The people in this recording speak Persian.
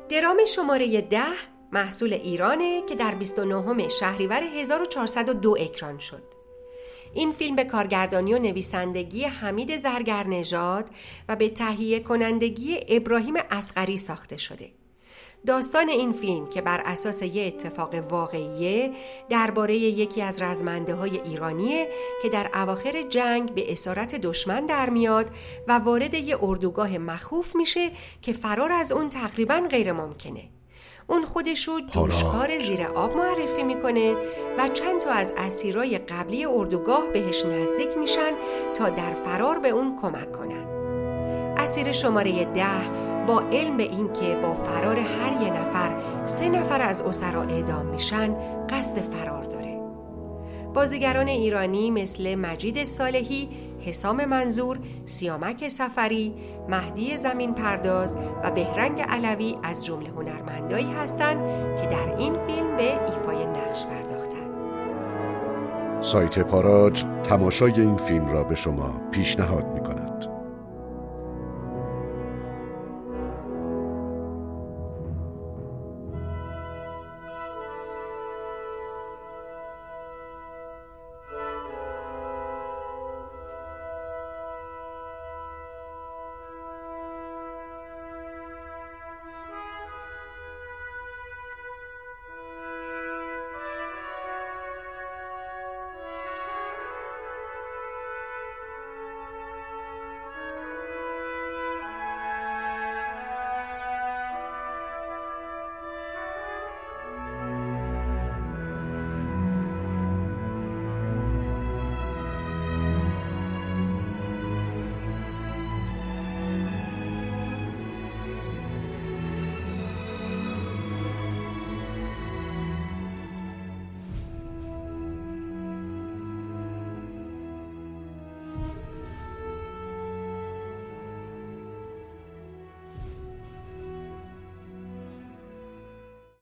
درام شماره 10 محصول ایرانه که در 29 شهریور 1402 اکران شد. این فیلم به کارگردانی و نویسندگی حمید زرگرنژاد و به تهیه کنندگی ابراهیم اصغری ساخته شده. داستان این فیلم که بر اساس یه اتفاق واقعیه درباره یکی از رزمنده‌های ایرانیه که در اواخر جنگ به اسارت دشمن در میاد و وارد یه اردوگاه مخوف میشه که فرار از اون تقریباً غیر ممکنه. اون خودشو جوشکار زیر آب معرفی میکنه و چند تا از اسیرای قبلی اردوگاه بهش نزدیک میشن تا در فرار به اون کمک کنن. اسیر شماره 10 با علم به این که با فرار هر یه نفر 3 نفر از اسرا اعدام میشن قصد فرار داره. بازیگران ایرانی مثل مجید صالحی، حسام منظور، سیامک سفری، مهدی زمین پرداز و بهرنگ علوی از جمله هنرمندایی هستند که در این فیلم به ایفای نقش پرداختند. سایت پاراج تماشای این فیلم را به شما پیشنهاد می‌کند.